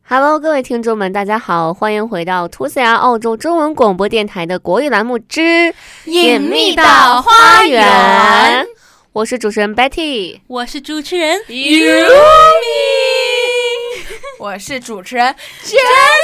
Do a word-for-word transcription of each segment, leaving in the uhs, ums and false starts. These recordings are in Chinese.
Hello， 各位听众们，大家好，欢迎回到图斯牙澳洲中文广播电台的国语栏目之隐秘的花园。 我是主持人 Betty， 我是主持人 Yumi， 我是主持人 Jasmine。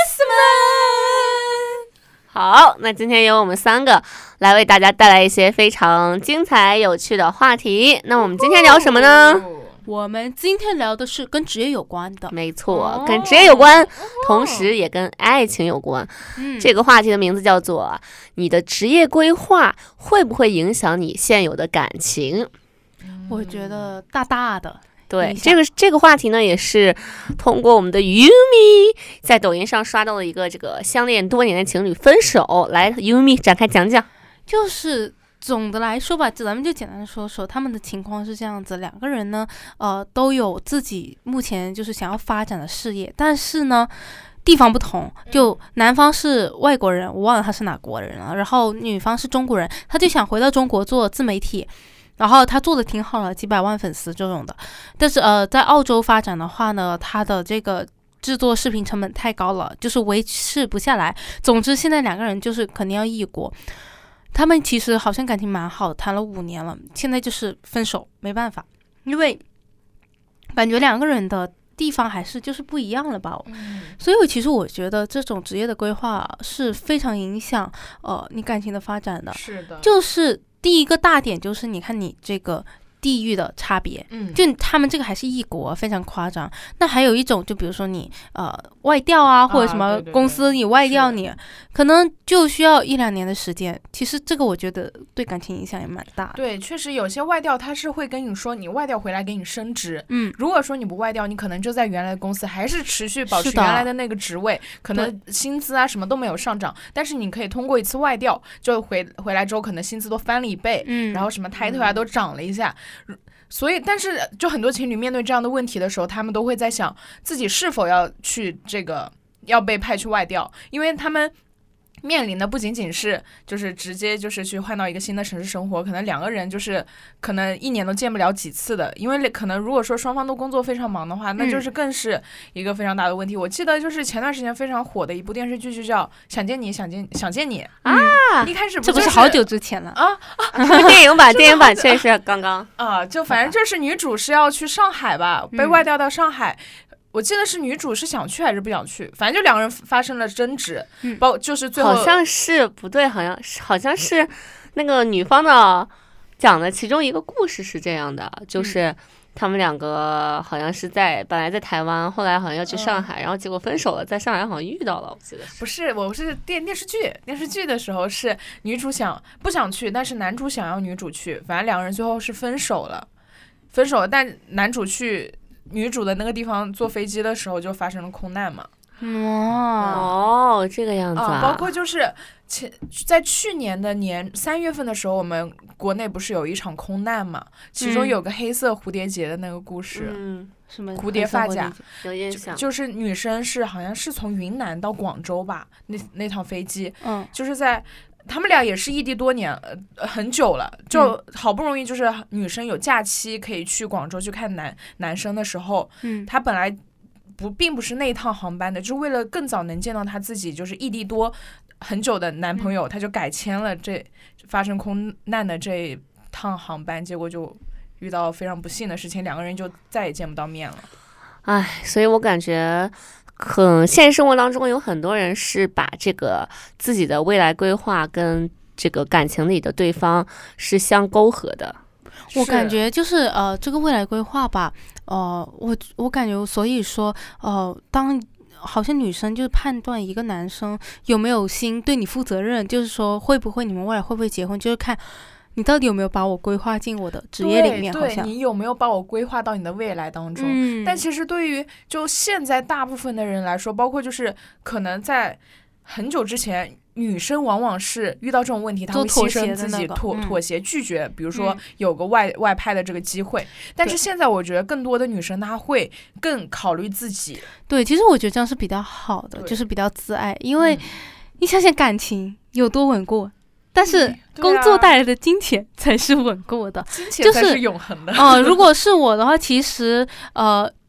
好，那今天由我们三个来为大家带来一些非常精彩有趣的话题。那我们今天聊什么呢？ 我们今天聊的是跟职业有关的。 没错，跟职业有关，同时也跟爱情有关。嗯，这个话题的名字叫做你的职业规划会不会影响你现有的感情？ 我觉得大大的。 对，这个这个话题呢，也是通过我们的 Yumi 在抖音上刷到了一个这个相恋多年的情侣分手，来 Yumi 展开讲讲。 就是总的来说吧，咱们就简单说说他们的情况是这样子，两个人呢，呃，都有自己目前就是想要发展的事业，但是呢，地方不同，就男方是外国人，我忘了他是哪国人了，然后女方是中国人，他就想回到中国做自媒体。然后他做的挺好了，几百万粉丝这种的，但是呃，在澳洲发展的话呢，他的这个制作视频成本太高了，就是维持不下来。总之，现在两个人就是肯定要异国。他们其实好像感情蛮好，谈了五年了，现在就是分手，没办法，因为感觉两个人的地方还是就是不一样了吧。嗯、所以其实我觉得这种职业的规划是非常影响呃你感情的发展的。 是的， 就是第一个大点就是你看你这个地域的差别，嗯，就他们这个还是异国，非常夸张。那还有一种，就比如说你呃外调啊，或者什么公司你外调你，啊、对对对可能就需要一两年的时间。其实这个我觉得对感情影响也蛮大的。 对，确实有些外调他是会跟你说，你外调回来给你升职。嗯，如果说你不外调，你可能就在原来的公司还是持续保持原来的那个职位，可能薪资啊什么都没有上涨，但是你可以通过一次外调，就回回来之后可能薪资都翻了一倍，嗯，然后什么 title 啊都涨了一下。所以，但是就很多情侣面对这样的问题的时候，他们都会在想自己是否要去这个要被派去外调，因为他们面临的不仅仅是就是直接就是去换到一个新的城市生活，可能两个人就是可能一年都见不了几次的，因为可能如果说双方都工作非常忙的话，那就是更是一个非常大的问题。嗯、我记得就是前段时间非常火的一部电视剧，就叫《想见你，想见想见你》啊，一开始不、就是、 这不是好久之前了啊啊！ 电影版电影版确实刚刚啊，就反正就是女主是要去上海吧，被外调到上海。嗯我记得是女主是想去还是不想去，反正就两个人发生了争执，嗯，包就是最后好像是不对，好像是好像是那个女方的讲的其中一个故事是这样的，就是他们两个好像是在本来在台湾，后来好像要去上海，嗯、然后结果分手了，在上海好像遇到了，我记得是不是？我是电电视剧电视剧的时候是女主想不想去，但是男主想要女主去，反正两个人最后是分手了，分手了，但男主去女主的那个地方坐飞机的时候就发生了空难嘛。 哦、嗯、这个样子啊、 嗯、包括就是前在去年的年三月份的时候，我们国内不是有一场空难嘛，其中有个黑色蝴蝶结的那个故事。 嗯，什么蝴蝶发夹， 有印象， 就, 就是女生是好像是从云南到广州吧，那那趟飞机，嗯，就是在他们俩也是异地多年，呃，很久了，就好不容易就是女生有假期可以去广州去看男男生的时候，嗯，她本来不并不是那一趟航班的，就是为了更早能见到她自己就是异地多很久的男朋友，她、嗯、就改签了这发生空难的这一趟航班，结果就遇到非常不幸的事情，两个人就再也见不到面了。 唉，所以我感觉可能现实生活当中有很多人是把这个自己的未来规划跟这个感情里的对方是相勾合的。 我感觉就是呃，这个未来规划吧，呃，我我感觉所以说呃，当好像女生就是判断一个男生有没有心对你负责任，就是说会不会你们未来会不会结婚，就是看你到底有没有把我规划进我的职业里面，好像对你有没有把我规划到你的未来当中、嗯、但其实对于就现在大部分的人来说，包括就是可能在很久之前，女生往往是遇到这种问题，她会牺牲自己妥妥协拒绝，比如说有个外、嗯、外派的这个机会，但是现在我觉得更多的女生她会更考虑自己。 对，其实我觉得这样是比较好的，就是比较自爱，因为你想想感情有多稳固，但是工作带来的金钱才是稳固的， 金钱才是永恒的。 哦、呃，如果是我的话，其实呃，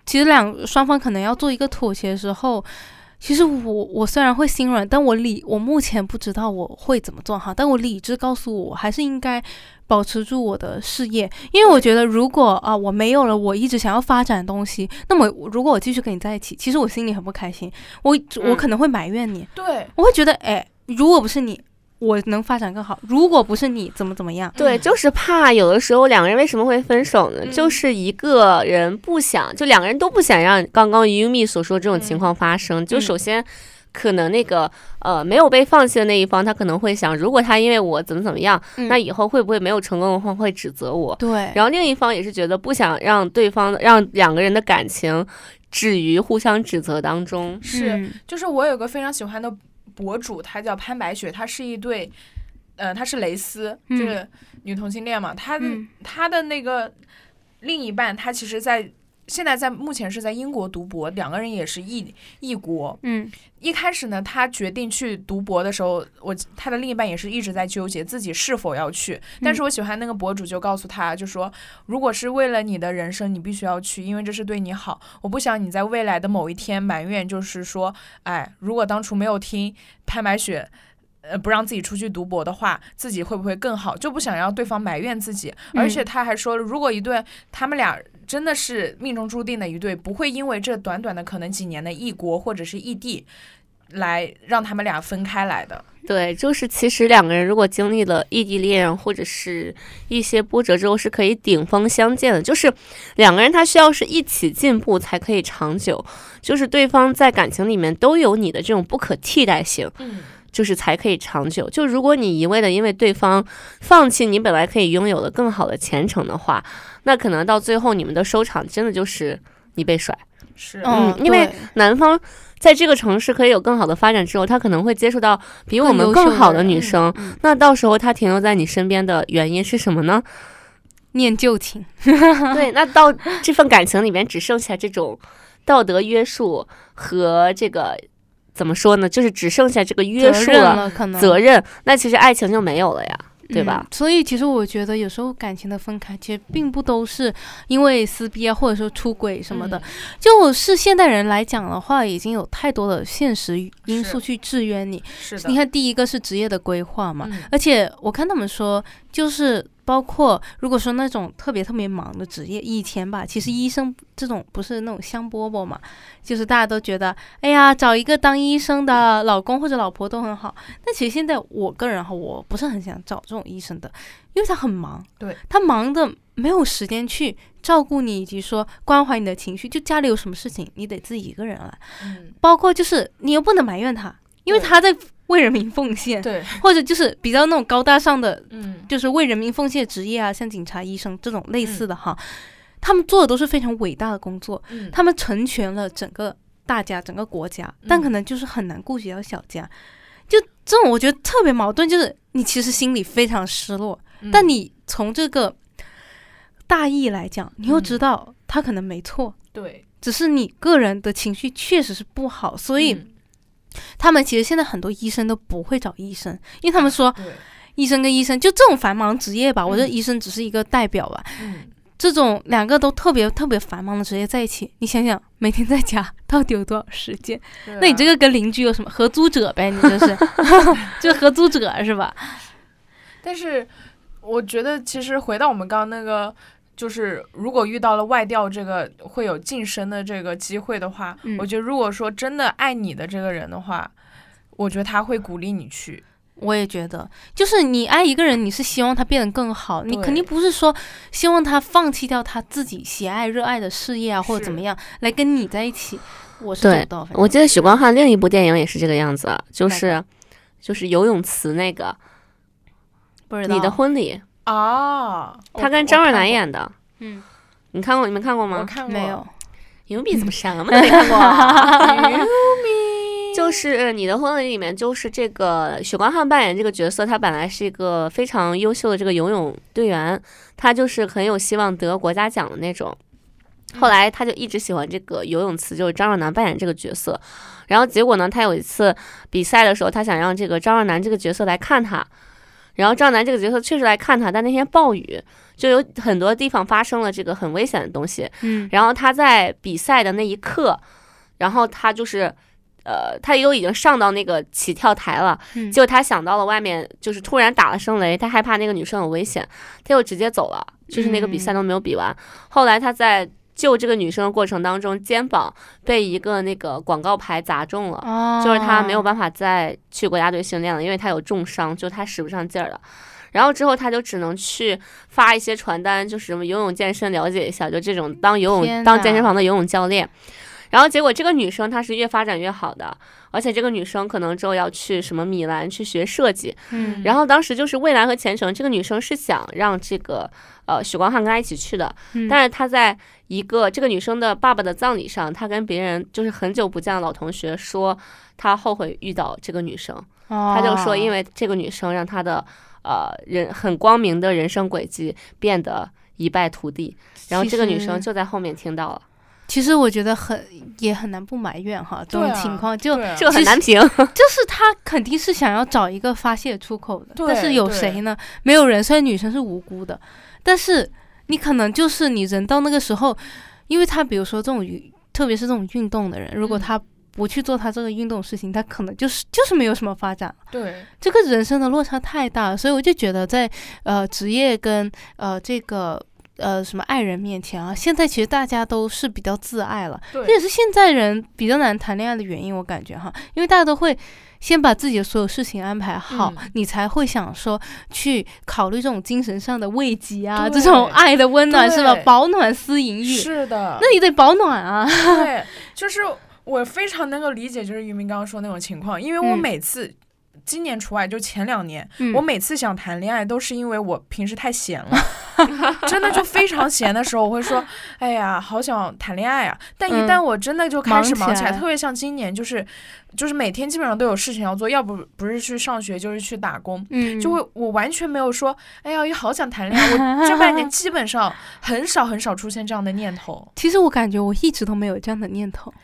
其实两双方可能要做一个妥协的时候，其实我我虽然会心软，但我理我目前不知道我会怎么做哈，但我理智告诉我，我还是应该保持住我的事业，因为我觉得如果啊我没有了我一直想要发展的东西，那么如果我继续跟你在一起，其实我心里很不开心，我我可能会埋怨你， 对， 我会觉得哎，如果不是你，我能发展更好，如果不是你怎么怎么样。 对，就是怕有的时候两个人为什么会分手呢、嗯、就是一个人不想，就两个人都不想让刚刚Yumi所说这种情况发生、嗯、就首先可能那个呃没有被放弃的那一方，他可能会想，如果他因为我怎么怎么样、嗯、那以后会不会没有成功的话会指责我。 对， 然后另一方也是觉得不想让对方让两个人的感情止于互相指责当中。 是，就是我有个非常喜欢的博主，她叫潘白雪，她是一对呃，她是蕾丝， 嗯、 这个女同性恋嘛，她的、 嗯、 她的那个另一半，她其实在现在在目前是在英国读博，两个人也是异异国。 嗯， 一开始呢，她决定去读博的时候，我她的另一半也是一直在纠结自己是否要去。但是我喜欢那个博主就告诉她，就说如果是为了你的人生，你必须要去，因为这是对你好。我不想你在未来的某一天埋怨，就是说，哎，如果当初没有听潘白雪。呃，不让自己出去读博的话，自己会不会更好？就不想让对方埋怨自己。 嗯、 而且他还说了，如果一对他们俩真的是命中注定的一对，不会因为这短短的可能几年的异国或者是异地，来让他们俩分开来的。 对，就是其实两个人如果经历了异地恋或者是一些波折之后，是可以顶峰相见的。就是两个人他需要是一起进步才可以长久，就是对方在感情里面都有你的这种不可替代性。 嗯。 就是才可以长久。就如果你一味的因为对方放弃你本来可以拥有的更好的前程的话，那可能到最后你们的收场真的就是你被甩。 是， 嗯，因为男方在这个城市可以有更好的发展之后，他可能会接触到比我们更好的女生， 嗯、 那到时候他停留在你身边的原因是什么呢？ 念旧情。 对，那到这份感情里面只剩下这种道德约束和这个。怎么说呢？就是只剩下这个约束了， 可能责任，那其实爱情就没有了呀，对吧？ 嗯、所以其实我觉得有时候感情的分开，其实并不都是因为撕逼啊，或者说出轨什么的。嗯、就是现代人来讲的话，已经有太多的现实因素去制约你。 是的。 你看，第一个是职业的规划嘛， 嗯、 而且我看他们说，就是包括如果说那种特别特别忙的职业，以前吧，其实医生这种不是那种香饽饽嘛，就是大家都觉得，哎呀，找一个当医生的老公或者老婆都很好。但其实现在我个人哈，我不是很想找这种医生的，因为他很忙， 对， 他忙的没有时间去照顾你，以及说关怀你的情绪。就家里有什么事情，你得自己一个人来， 嗯， 包括就是你又不能埋怨他，因为他在为人民奉献， 对， 或者就是比较那种高大上的， 嗯， 就是为人民奉献职业啊，像警察、医生这种类似的哈，嗯、他们做的都是非常伟大的工作， 嗯， 他们成全了整个大家、整个国家，嗯、但可能就是很难顾及到小家，就这种我觉得特别矛盾，就是你其实心里非常失落，嗯、但你从这个大义来讲，你又知道他可能没错， 对， 只是你个人的情绪确实是不好，所以。 嗯他们其实现在很多医生都不会找医生，因为他们说， 对， 医生跟医生就这种繁忙职业吧，嗯、我觉得医生只是一个代表吧。 嗯， 这种两个都特别特别繁忙的职业在一起，你想想每天在家到底有多少时间？ 啊、 那你这个跟邻居有什么合租者呗？你这是，就是合租者是吧？ 但是我觉得，其实回到我们刚刚那个。就是如果遇到了外调这个会有晋升的这个机会的话， 嗯、 我觉得如果说真的爱你的这个人的话，我觉得他会鼓励你去。 我也觉得，就是你爱一个人，你是希望他变得更好，你肯定不是说希望他放弃掉他自己喜爱热爱的事业啊，或者怎么样来跟你在一起。我是做到。 我记得许光汉另一部电影也是这个样子，就是就是游泳池那个不知道你的婚礼。 哦， 他跟张若楠演的， 嗯， 你看过？你们看过吗？ 我看过， 没有。 Yumi怎么什么都没看过？Yumi 就是你的婚礼里面，就是这个许光汉扮演这个角色，他本来是一个非常优秀的这个游泳队员，他就是很有希望得国家奖的那种。后来他就一直喜欢这个游泳池，就是张若楠扮演这个角色。然后结果呢，他有一次比赛的时候，他想让这个张若楠这个角色来看他。 然后赵楠这个角色确实来看他，但那天暴雨，就有很多地方发生了这个很危险的东西。 嗯， 然后他在比赛的那一刻，然后他就是。呃，他又已经上到那个起跳台了， 嗯、 结果他想到了外面就是突然打了声雷，他害怕那个女生有危险，他又直接走了，就是那个比赛都没有比完。嗯、后来他在救这个女生的过程当中，肩膀被一个那个广告牌砸中了， 哦、 就是他没有办法再去国家队训练了，因为他有重伤，就他使不上劲儿了。然后之后他就只能去发一些传单，就是什么游泳健身了解一下，就这种当游泳当健身房的游泳教练。然后结果这个女生她是越发展越好的，而且这个女生可能之后要去什么米兰去学设计。 嗯， 然后当时就是未来和前程，这个女生是想让这个呃许光汉跟她一起去的， 嗯、 但是她在一个这个女生的爸爸的葬礼上，她跟别人就是很久不见的老同学说，她后悔遇到这个女生。 哦、 她就说，因为这个女生让她的呃人很光明的人生轨迹变得一败涂地。然后这个女生就在后面听到了。 其实我觉得很也很难不埋怨哈，这种情况就这个很难评， 就是他肯定是想要找一个发泄出口的，但是有谁呢？没有人。虽然女生是无辜的，但是你可能就是你人到那个时候，因为他比如说这种特别是这种运动的人，如果他不去做他这个运动事情，他可能就是就是没有什么发展。 对， 这个人生的落差太大了，所以我就觉得在呃职业跟呃这个。呃，什么爱人面前啊？现在其实大家都是比较自爱了，这也是现在人比较难谈恋爱的原因，我感觉哈，因为大家都会先把自己的所有事情安排好，嗯、你才会想说去考虑这种精神上的慰藉啊，这种爱的温暖是吧？保暖思淫欲， 是的， 那你得保暖啊。 对，就是我非常能够理解，就是于明刚刚说那种情况，因为我每次。嗯今年除外，就前两年、嗯、我每次想谈恋爱都是因为我平时太闲了真的就非常闲的时候我会说哎呀好想谈恋爱啊，但一旦我真的就开始忙起来、嗯、特别像今年就是就是每天基本上都有事情要做，要不不是去上学就是去打工、嗯、就会我完全没有说哎呀我好想谈恋爱，我这半年基本上很少很少出现这样的念头。 其实我感觉我一直都没有这样的念头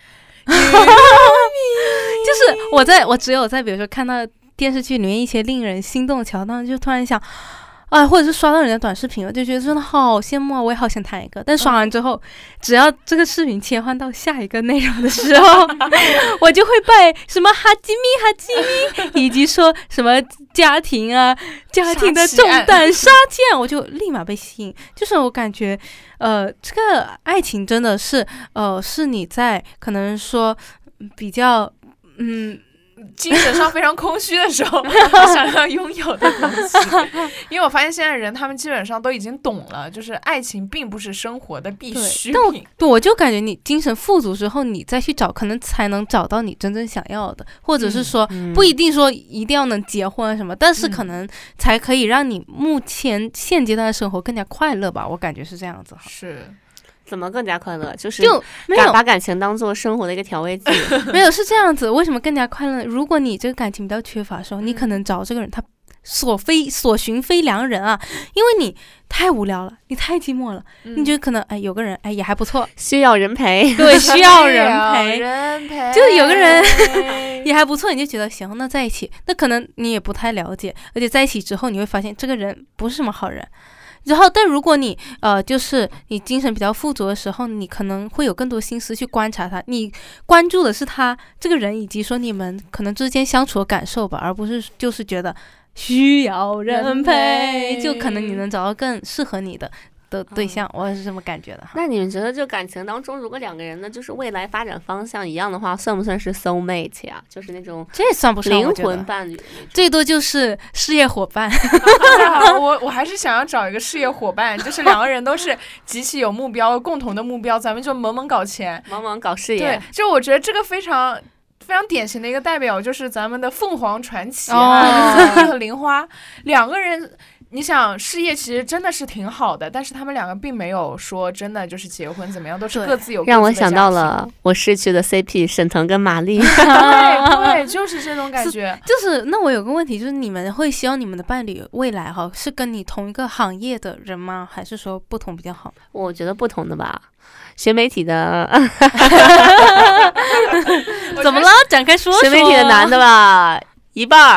就是我在我只有在比如说看到电视剧里面一些令人心动的桥段，就突然想啊，或者是刷到人家短视频了，就觉得真的好羡慕啊，我也好想谈一个。但刷完之后、嗯、只要这个视频切换到下一个内容的时候我就会被什么哈基米哈基米以及说什么家庭啊家庭的重担杀剑我就立马被吸引。就是我感觉呃，这个爱情真的是呃，是你在可能说比较嗯精神上非常空虚的时候想要拥有的东西因为我发现现在人他们基本上都已经懂了，就是爱情并不是生活的必需品。 但 我, 我就感觉你精神富足之后你再去找可能才能找到你真正想要的，或者是说、嗯、不一定说一定要能结婚什么、嗯、但是可能才可以让你目前现阶段的生活更加快乐吧，我感觉是这样子。 是怎么更加快乐？就是就没有把感情当做生活的一个调味剂没有是这样子。为什么更加快乐？如果你这个感情比较缺乏的时候、嗯、你可能找这个人他所非所寻非良人啊，因为你太无聊了，你太寂寞了、嗯、你觉得可能哎有个人哎也还不错， 需要人陪。 对，需要人陪人陪就有个人也还不错，你就觉得行那在一起。那可能你也不太了解，而且在一起之后你会发现这个人不是什么好人。然后但如果你呃就是你精神比较富足的时候，你可能会有更多心思去观察他，你关注的是他这个人以及说你们可能之间相处的感受吧，而不是就是觉得需要人陪，就可能你能找到更适合你的的对象、嗯、我是这么感觉的。 那你们觉得就感情当中如果两个人呢就是未来发展方向一样的话，算不算是 soul mate 呀、啊？就是那种这算不上灵魂伴侣， 最多就是事业伙伴我我还是想要找一个事业伙伴，就是两个人都是极其有目标共同的目标，咱们就猛猛搞钱猛猛搞事业。 对，就我觉得这个非常非常典型的一个代表就是咱们的凤凰传奇啊，孙俪和玲花两个人。你想事业其实真的是挺好的，但是他们两个并没有说真的就是结婚怎么样，都是各自有各自的家庭。 让我想到了我逝去的 C P 沈腾跟马丽对对，就是这种感觉。 就是那我有个问题，就是你们会希望你们的伴侣未来哈是跟你同一个行业的人吗？还是说不同比较好？ 我觉得不同的吧，学媒体的怎么了？展开说说。学媒体的男的吧，一半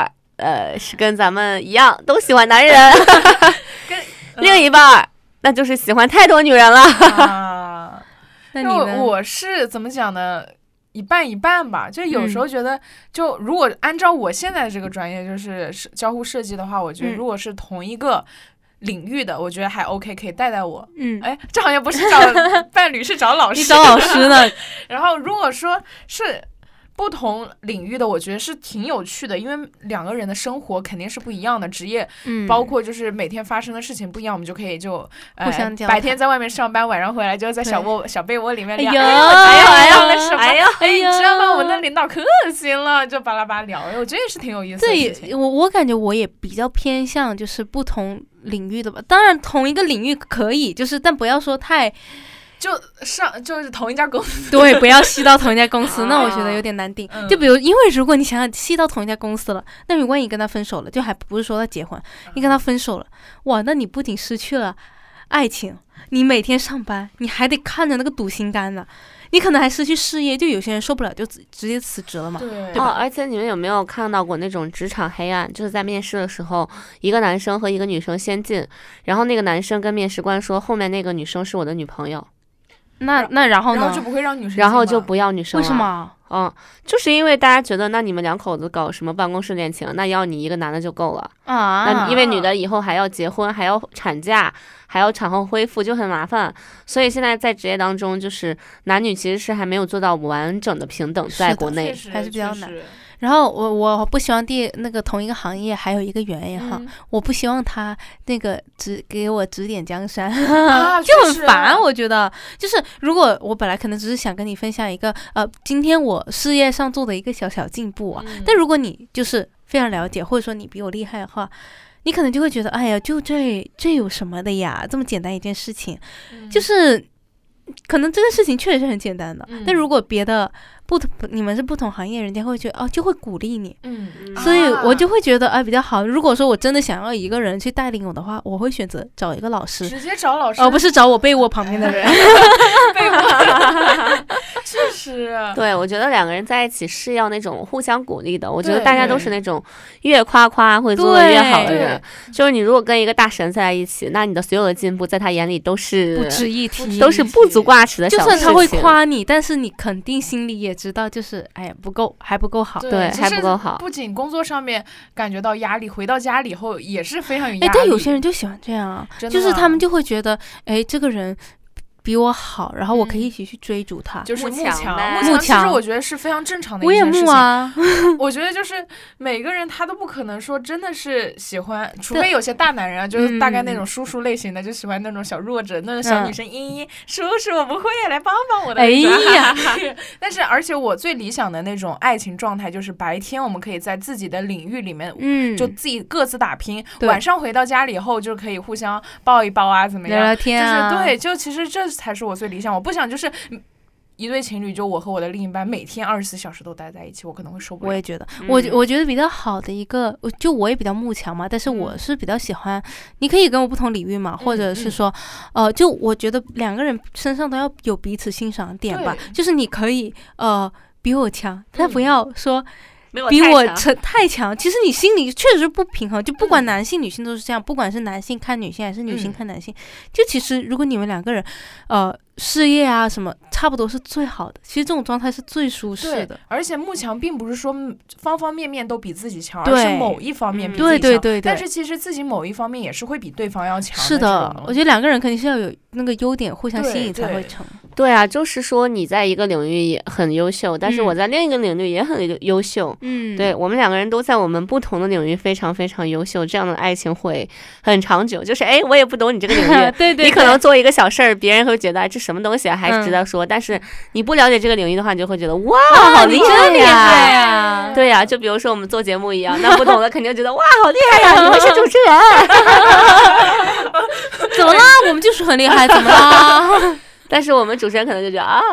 呃是跟咱们一样都喜欢男人，另一半那就是喜欢太多女人了。 啊， 那你呢？ 我是怎么讲呢？一半一半吧，就有时候觉得，就如果按照我现在的这个专业，就是交互设计的话，我觉得如果是同一个领域的，我觉得还 OK， 可以带带我。嗯，哎，这好像不是找伴侣，是找老师。 你找老师呢？ 然后如果说是不同领域的，我觉得是挺有趣的，因为两个人的生活肯定是不一样的，职业，嗯，包括就是每天发生的事情不一样，我们就可以就互相交流。 白天在外面上班，晚上回来就在小窝小被窝里面聊。 哎呀哎呀哎呀， 哎呀哎呀，你知道吗？我们的领导可行了，就巴拉巴拉聊，我觉得也是挺有意思的事情。 对，我我感觉我也比较偏向就是不同领域的吧，当然同一个领域可以，就是但不要说太。 就上就是同一家公司， 对，不要吸到同一家公司，那我觉得有点难定。就比如，因为如果你想要吸到同一家公司了，那你万一跟他分手了，就还不是说他结婚，你跟他分手了，哇，那你不仅失去了爱情，你每天上班，你还得看着那个堵心肝呢，你可能还失去事业，就有些人受不了就直接辞职了嘛。 对， 对吧？哦，而且你们有没有看到过那种职场黑暗？就是在面试的时候，一个男生和一个女生先进，然后那个男生跟面试官说，后面那个女生是我的女朋友。 那那然后呢？ 然后就不会让女生， 然后就不要女生了。 为什么？ 嗯，就是因为大家觉得，那你们两口子搞什么办公室恋情？那要你一个男的就够了啊。 那因为女的以后还要结婚，还要产假，还要产后恢复，就很麻烦。所以现在在职业当中，就是男女其实是还没有做到完整的平等，在国内还是比较难。然后我我不希望第那个同一个行业还有一个原因哈，嗯、我不希望他那个指给我指点江山， 啊、 就很烦。我觉得就是如果我本来可能只是想跟你分享一个呃，今天我事业上做的一个小小进步啊，嗯、但如果你就是非常了解，或者说你比我厉害的话，你可能就会觉得，哎呀，就这这有什么的呀？这么简单一件事情，嗯、就是可能这个事情确实是很简单的，嗯、但如果别的。不同，你们是不同行业，人家会觉得哦，就会鼓励你， 嗯， 所以我就会觉得哎比较好。如果说我真的想要一个人去带领我的话，我会选择找一个老师， 直接找老师， 而、哦、不是找我被窝旁边的人。 被窝，确实， 对，我觉得两个人在一起是要那种互相鼓励的。我觉得大家都是那种越夸夸会做得越好的人。就是你如果跟一个大神在一起，那你的所有的进步在他眼里都是不值一提， 都是不足挂齿的小事情。 就算他会夸你，但是你肯定心里也知道，就是哎呀不够，还不够好， 对， 对还不够好。 不仅工作上面感觉到压力，回到家里以后也是非常有压力。 哎，但有些人就喜欢这样啊，就是他们就会觉得，哎，这个人比我好，然后我可以一起去追逐他， 嗯、就是慕强。 慕强其实我觉得是非常正常的一件事情。 我也慕啊， 我觉得就是每个人他都不可能说真的是喜欢，除非有些大男人啊，就是大概那种叔叔类型的，嗯、就喜欢那种小弱者，那种小女生，嘤嘤，叔叔我不会，来帮帮我的。 哎呀， 但是而且我最理想的那种爱情状态，就是白天我们可以在自己的领域里面，嗯，就自己各自打拼，晚上回到家里以后就可以互相抱一抱啊，怎么样？ 聊聊天啊， 就是对，就其实这才是我最理想。我不想就是一对情侣，就我和我的另一半每天二十四小时都待在一起，我可能会受不了。 我也觉得，嗯、我我觉得比较好的一个，就我也比较慕强嘛，但是我是比较喜欢，嗯、你可以跟我不同领域嘛，或者是说，嗯、呃，就我觉得两个人身上都要有彼此欣赏的点吧，就是你可以呃比我强，但不要说。比我成太强，其实你心里确实是不平衡，就不管男性女性都是这样，不管是男性看女性还是女性看男性，就其实如果你们两个人，呃，事业啊什么差不多是最好的，其实这种状态是最舒适的。 而且慕强并不是说方方面面都比自己强，而是某一方面比自己强。 对对对对。 但是其实自己某一方面也是会比对方要强的。 是的，我觉得两个人肯定是要有那个优点互相吸引才会成。 对啊，就是说你在一个领域也很优秀，但是我在另一个领域也很优秀。嗯，对，我们两个人都在我们不同的领域非常非常优秀，这样的爱情会很长久。就是哎，我也不懂你这个领域， 对, 对对， 你可能做一个小事儿，别人会觉得这什么东西啊，还值得说。嗯、但是你不了解这个领域的话，你就会觉得哇，好厉害呀！呀对呀、啊，就比如说我们做节目一样，那不懂的肯定觉得哇，好厉害呀！你们是主持人，怎么了？我们就是很厉害，怎么了？ 但是我们主持人可能就觉得啊，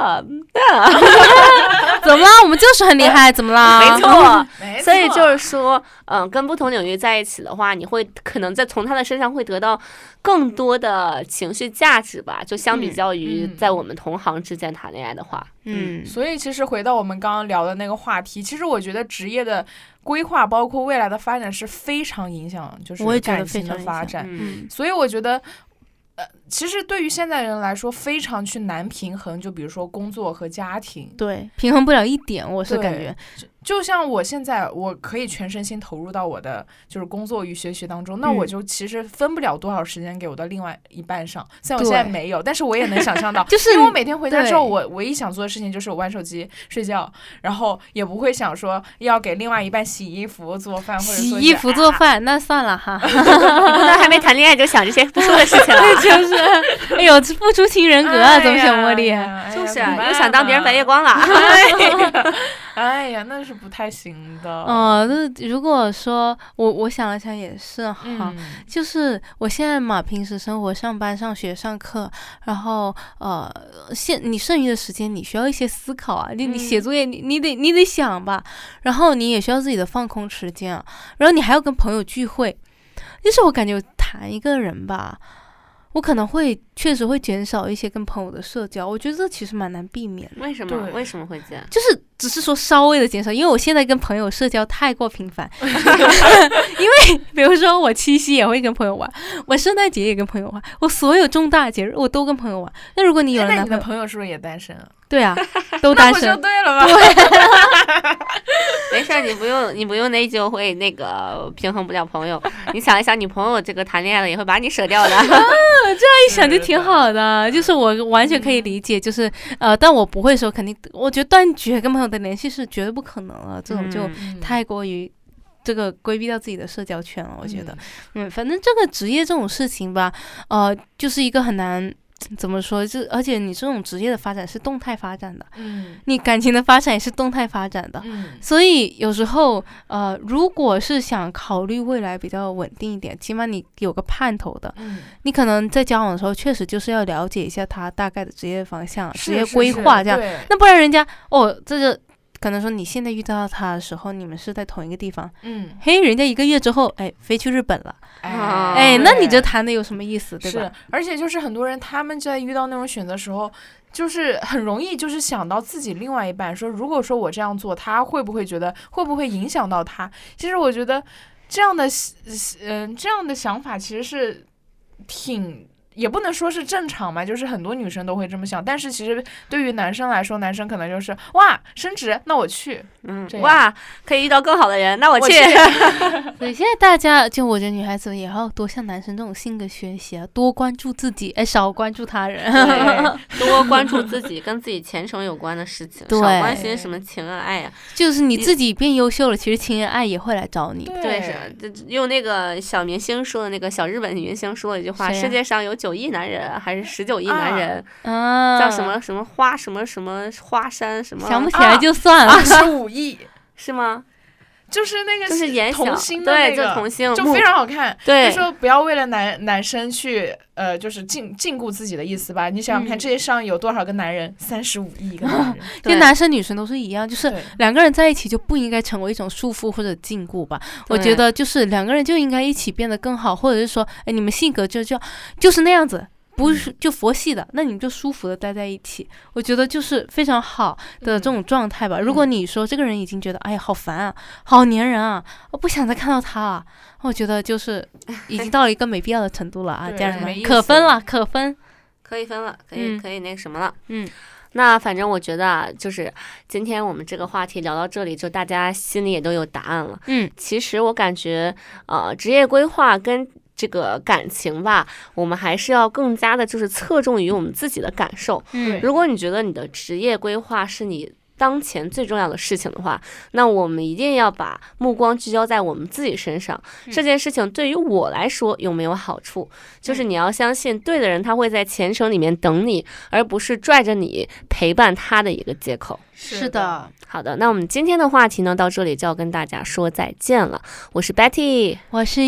怎么啦？我们就是很厉害，怎么啦？ 没错， 没错所以就是说，嗯、呃，跟不同领域在一起的话，你会可能在从他的身上会得到更多的情绪价值吧，就相比较于在我们同行之间谈恋爱的话， 嗯， 所以其实回到我们刚刚聊的那个话题，其实我觉得职业的规划包括未来的发展是非常影响就是感情的发展， 嗯， 所以我觉得呃，其实对于现在人来说非常去难平衡，就比如说工作和家庭， 对，平衡不了一点，我是感觉就像我现在我可以全身心投入到我的就是工作与学习当中，那我就其实分不了多少时间给我的另外一半上，虽然我现在没有，但是我也能想象到就是因为我每天回家之后我唯一想做的事情就是我玩手机睡觉，然后也不会想说要给另外一半洗衣服做饭或者洗衣服做饭、啊、那算了哈你不能还没谈恋爱就想这些不说的事情了就是哎呦付出型人格啊、哎、怎么想茉莉、 哎、 就是又想当别人白月光了哎呀哎呀那是不太行的哦。那如果说我我想了想也是哈、嗯，就是我现在嘛，平时生活上班上学上课，然后呃现你剩余的时间你需要一些思考啊，你你写作业你你得你得想吧，然后你也需要自己的放空时间啊，然后你还要跟朋友聚会，就是我感觉谈一个人吧，我可能会确实会减少一些跟朋友的社交，我觉得这其实蛮难避免的。 为什么？为什么会这样？ 就是只是说稍微的减少，因为我现在跟朋友社交太过频繁。因为比如说我七夕也会跟朋友玩，我圣诞节也跟朋友玩，我所有重大节日我都跟朋友玩。那如果你有了男朋友， 那你的朋友是不是也单身啊？ 对啊，都单身。 那不就对了吗？ 对没事，你不用你不用内疚，会那个平衡不了朋友。你想一想，女朋友这个谈恋爱了也会把你舍掉的。啊，这样一想就挺好的，就是我完全可以理解，就是呃，但我不会说肯定，我觉得断绝跟朋友的联系是绝对不可能了，这种就太过于这个规避到自己的社交圈了，我觉得，嗯，嗯反正这个职业这种事情吧，呃，就是一个很难。怎么说？就而且你这种职业的发展是动态发展的， 嗯， 你感情的发展也是动态发展的， 嗯， 所以有时候呃，如果是想考虑未来比较稳定一点，起码你有个盼头的， 嗯， 你可能在交往的时候确实就是要了解一下他大概的职业方向、职业规划这样，那不然人家哦，这个。可能说你现在遇到他的时候，你们是在同一个地方，嗯，嘿，人家一个月之后，哎，飞去日本了，哎，哎那你这谈的有什么意思，对吧？ 是，而且就是很多人他们在遇到那种选择时候，就是很容易就是想到自己另外一半，说如果说我这样做，他会不会觉得会不会影响到他？其实我觉得这样的，嗯、呃，这样的想法其实是挺。也不能说是正常嘛，就是很多女生都会这么想，但是其实对于男生来说，男生可能就是哇升职，那我去， 嗯，哇可以遇到更好的人，那我去。 所以现在大家就我觉得女孩子也要多向男生这种性格学习啊，多关注自己，哎，少关注他人， 多关注自己跟自己前程有关的事情，少关心什么情啊爱啊。 就是你自己变优秀了，其实情人爱也会来找你。 对，是用那个小明星说的那个小日本女明星说了一句话：啊、世界上有九亿男人还是十九亿男人， 啊、 叫什么什么花什么什么花山什么， 想不起来就算了。 二十五亿是吗？ 就是那个就是言童星的那个， 对，就童星， 就非常好看。 对， 就说不要为了男男生去呃，就是禁禁锢自己的意思吧。你想想看， 嗯、 这些上有多少个男人？三十五亿个男人， 就男生女生都是一样，就是两个人在一起就不应该成为一种束缚或者禁锢吧。我觉得就是两个人就应该一起变得更好，或者是说，哎，你们性格就就就是那样子。不是就佛系的，那你们就舒服的待在一起，我觉得就是非常好的这种状态吧。嗯、如果你说这个人已经觉得哎呀好烦啊，好粘人啊，我不想再看到他了，我觉得就是已经到了一个没必要的程度了啊，家人们可分了，可分， 可以分了，可以、嗯、可以那个什么了， 嗯。 那反正我觉得啊，就是今天我们这个话题聊到这里，就大家心里也都有答案了。 嗯， 其实我感觉，呃，职业规划跟这个感情吧，我们还是要更加的，就是侧重于我们自己的感受。 嗯， 如果你觉得你的职业规划是你当前最重要的事情的话，那我们一定要把目光聚焦在我们自己身上。 嗯、 这件事情对于我来说有没有好处？就是你要相信，对的人他会在前程里面等你，而不是拽着你陪伴他的一个借口。 是的， 好的，那我们今天的话题呢，到这里就要跟大家说再见了。我是 Betty， 我是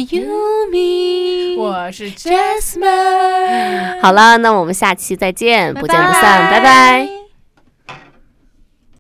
Yumi， 我是 Jasmine。 好了，那我们下期再见， 拜拜不见不散，拜拜。